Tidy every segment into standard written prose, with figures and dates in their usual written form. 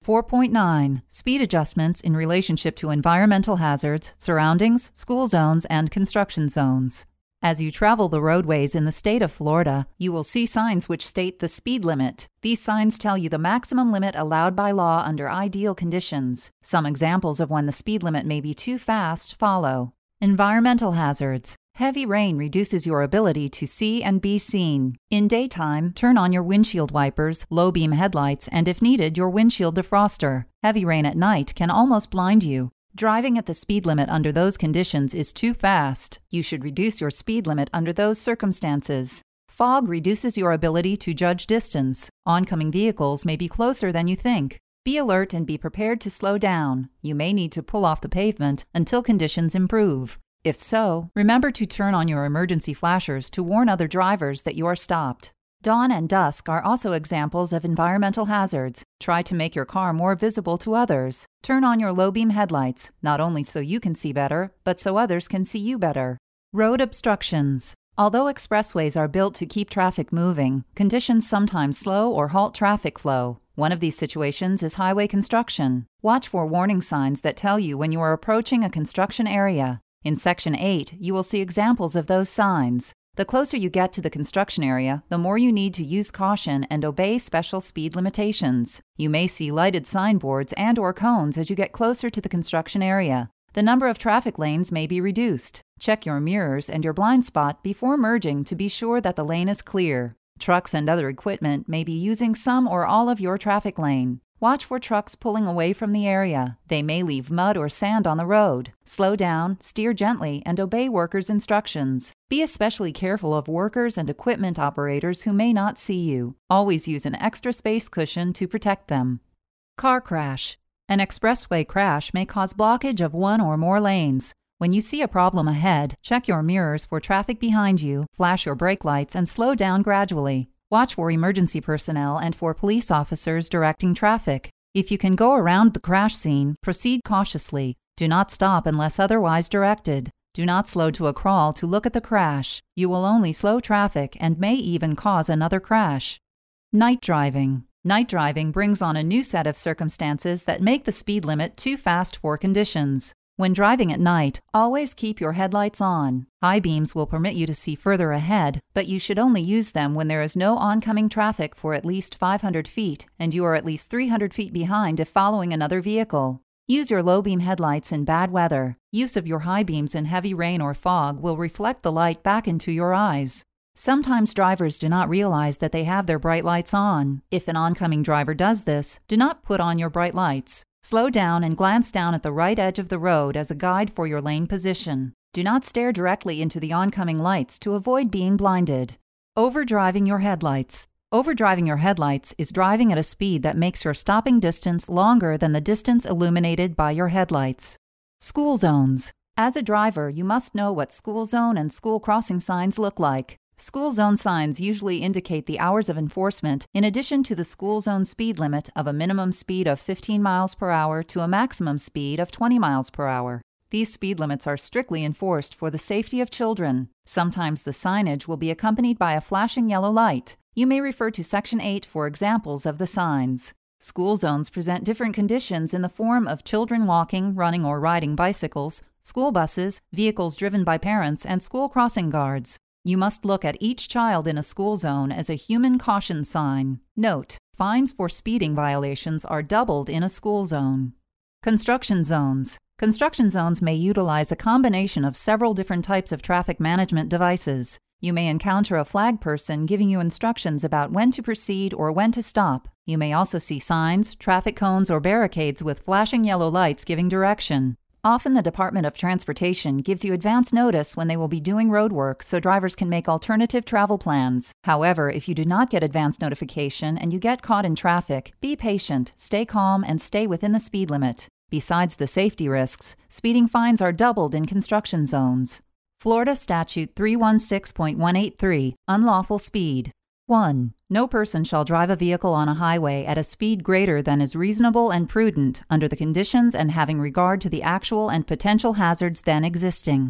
4.9. Speed adjustments in relationship to environmental hazards, surroundings, school zones, and construction zones. As you travel the roadways in the state of Florida, you will see signs which state the speed limit. These signs tell you the maximum limit allowed by law under ideal conditions. Some examples of when the speed limit may be too fast follow. Environmental hazards. Heavy rain reduces your ability to see and be seen. In daytime, turn on your windshield wipers, low-beam headlights, and if needed, your windshield defroster. Heavy rain at night can almost blind you. Driving at the speed limit under those conditions is too fast. You should reduce your speed limit under those circumstances. Fog reduces your ability to judge distance. Oncoming vehicles may be closer than you think. Be alert and be prepared to slow down. You may need to pull off the pavement until conditions improve. If so, remember to turn on your emergency flashers to warn other drivers that you are stopped. Dawn and dusk are also examples of environmental hazards. Try to make your car more visible to others. Turn on your low-beam headlights, not only so you can see better, but so others can see you better. Road obstructions. Although expressways are built to keep traffic moving, conditions sometimes slow or halt traffic flow. One of these situations is highway construction. Watch for warning signs that tell you when you are approaching a construction area. In Section 8, you will see examples of those signs. The closer you get to the construction area, the more you need to use caution and obey special speed limitations. You may see lighted signboards and/or cones as you get closer to the construction area. The number of traffic lanes may be reduced. Check your mirrors and your blind spot before merging to be sure that the lane is clear. Trucks and other equipment may be using some or all of your traffic lane. Watch for trucks pulling away from the area. They may leave mud or sand on the road. Slow down, steer gently, and obey workers' instructions. Be especially careful of workers and equipment operators who may not see you. Always use an extra space cushion to protect them. Car crash. An expressway crash may cause blockage of one or more lanes. When you see a problem ahead, check your mirrors for traffic behind you, flash your brake lights, and slow down gradually. Watch for emergency personnel and for police officers directing traffic. If you can go around the crash scene, proceed cautiously. Do not stop unless otherwise directed. Do not slow to a crawl to look at the crash. You will only slow traffic and may even cause another crash. Night driving. Night driving brings on a new set of circumstances that make the speed limit too fast for conditions. When driving at night, always keep your headlights on. High beams will permit you to see further ahead, but you should only use them when there is no oncoming traffic for at least 500 feet and you are at least 300 feet behind if following another vehicle. Use your low-beam headlights in bad weather. Use of your high beams in heavy rain or fog will reflect the light back into your eyes. Sometimes drivers do not realize that they have their bright lights on. If an oncoming driver does this, do not put on your bright lights. Slow down and glance down at the right edge of the road as a guide for your lane position. Do not stare directly into the oncoming lights to avoid being blinded. Overdriving your headlights. Overdriving your headlights is driving at a speed that makes your stopping distance longer than the distance illuminated by your headlights. School zones. As a driver, you must know what school zone and school crossing signs look like. School zone signs usually indicate the hours of enforcement in addition to the school zone speed limit of a minimum speed of 15 miles per hour to a maximum speed of 20 miles per hour. These speed limits are strictly enforced for the safety of children. Sometimes the signage will be accompanied by a flashing yellow light. You may refer to Section 8 for examples of the signs. School zones present different conditions in the form of children walking, running, or riding bicycles, school buses, vehicles driven by parents, and school crossing guards. You must look at each child in a school zone as a human caution sign. Note: fines for speeding violations are doubled in a school zone. Construction zones. Construction zones may utilize a combination of several different types of traffic management devices. You may encounter a flag person giving you instructions about when to proceed or when to stop. You may also see signs, traffic cones, or barricades with flashing yellow lights giving direction. Often the Department of Transportation gives you advance notice when they will be doing road work so drivers can make alternative travel plans. However, if you do not get advance notification and you get caught in traffic, be patient, stay calm, and stay within the speed limit. Besides the safety risks, speeding fines are doubled in construction zones. Florida Statute 316.183, Unlawful Speed. 1. No person shall drive a vehicle on a highway at a speed greater than is reasonable and prudent under the conditions and having regard to the actual and potential hazards then existing.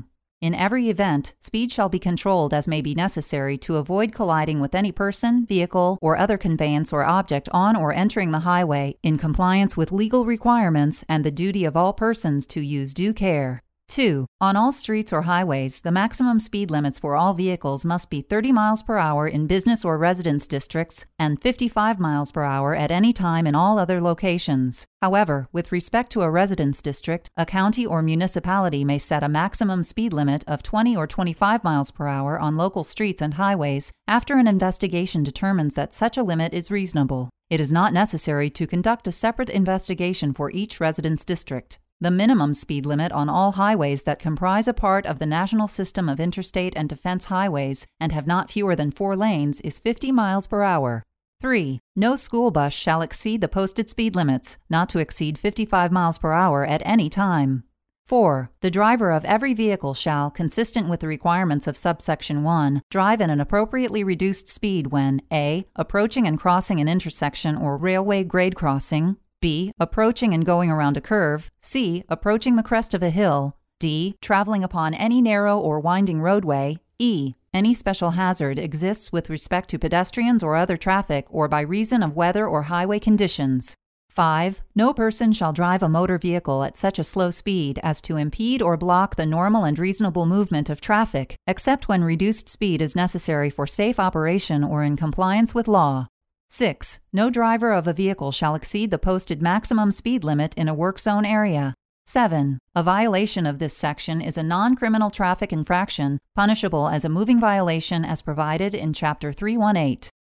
In every event, speed shall be controlled as may be necessary to avoid colliding with any person, vehicle, or other conveyance or object on or entering the highway in compliance with legal requirements and the duty of all persons to use due care. 2. On all streets or highways, the maximum speed limits for all vehicles must be 30 miles per hour in business or residence districts and 55 miles per hour at any time in all other locations. However, with respect to a residence district, a county or municipality may set a maximum speed limit of 20 or 25 miles per hour on local streets and highways after an investigation determines that such a limit is reasonable. It is not necessary to conduct a separate investigation for each residence district. The minimum speed limit on all highways that comprise a part of the national system of interstate and defense highways and have not fewer than 4 lanes is 50 miles per hour. 3. No school bus shall exceed the posted speed limits, not to exceed 55 miles per hour at any time. 4. The driver of every vehicle shall, consistent with the requirements of subsection 1, drive at an appropriately reduced speed when a. Approaching and crossing an intersection or railway grade crossing, b. Approaching and going around a curve, c. Approaching the crest of a hill, d. Traveling upon any narrow or winding roadway, e. Any special hazard exists with respect to pedestrians or other traffic or by reason of weather or highway conditions. 5. No person shall drive a motor vehicle at such a slow speed as to impede or block the normal and reasonable movement of traffic, except when reduced speed is necessary for safe operation or in compliance with law. 6. No driver of a vehicle shall exceed the posted maximum speed limit in a work zone area. 7. A violation of this section is a non-criminal traffic infraction punishable as a moving violation as provided in Chapter 318.